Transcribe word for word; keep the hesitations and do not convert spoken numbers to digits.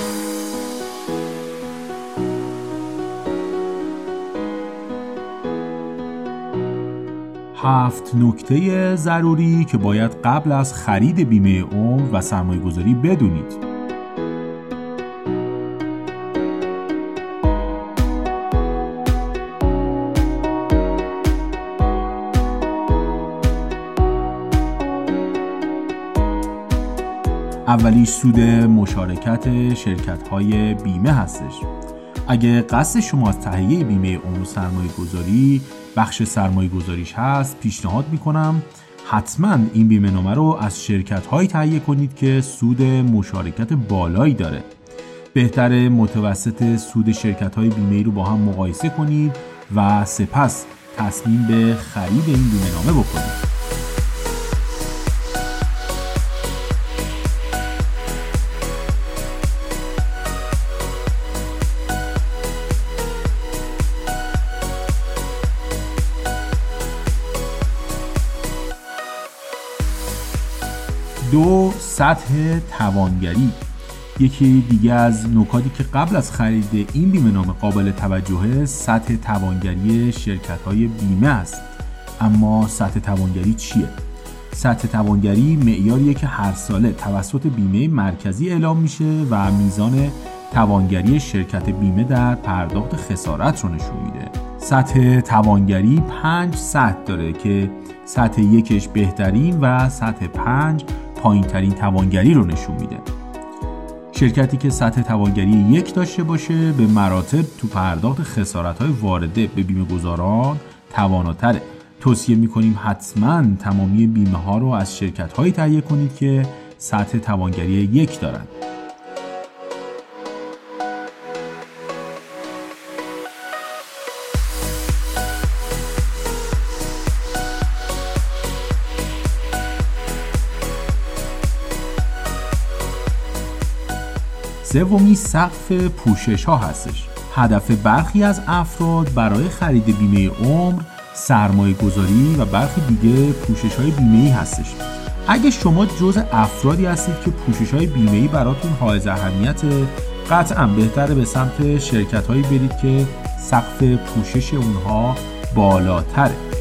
هفت نکته ضروری که باید قبل از خرید بیمه عمر و سرمایه گذاری بدونید. اولی سود مشارکت شرکت‌های بیمه هستش. اگه قصد شما از تهیه بیمه عمر سرمایه گذاری بخش سرمایه گذاریش هست، پیشنهاد میکنم حتما این بیمه نامه رو از شرکت‌هایی تهیه کنید که سود مشارکت بالایی داره. بهتره متوسط سود شرکت‌های بیمه‌ای رو با هم مقایسه کنید و سپس تصمیم به خرید این بیمه نامه بکنید. دو، سطح توانگری. یکی دیگه از نکاتی که قبل از خرید این بیمه نامه قابل توجهه سطح توانگری شرکت‌های بیمه است. اما سطح توانگری چیه؟ سطح توانگری معیاریه که هر ساله توسط بیمه مرکزی اعلام میشه و میزان توانگری شرکت بیمه در پرداخت خسارت رو نشون میده. سطح توانگری پنج سطح داره که سطح یکش بهترین و سطح پنج پایین ترین توانگری رو نشون میده. شرکتی که سطح توانگری یک داشته باشه به مراتب تو پرداخت خسارت‌های وارده به بیمه گذاران تواناتره. توصیه میکنیم حتما تمامی بیمه ها رو از شرکت‌هایی تهیه کنید که سطح توانگری یک دارن. سومی سقف پوشش ها هستش. هدف برخی از افراد برای خرید بیمه عمر سرمایه گذاری و برخی دیگه پوشش های بیمه ای هستش. اگه شما جز افرادی هستید که پوشش های بیمه ای براتون حائز اهمیت، قطعا بهتره به سمت شرکت هایی برید که سقف پوشش اونها بالاتره.